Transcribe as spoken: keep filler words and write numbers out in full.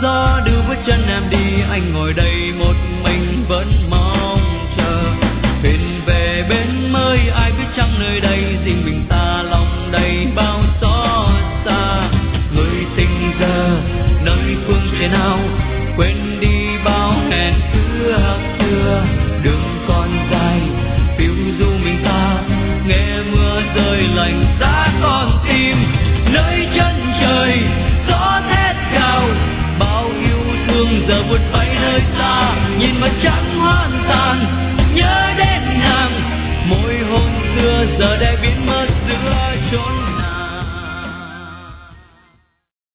gió đưa bước chân em đi, anh ngồi đây một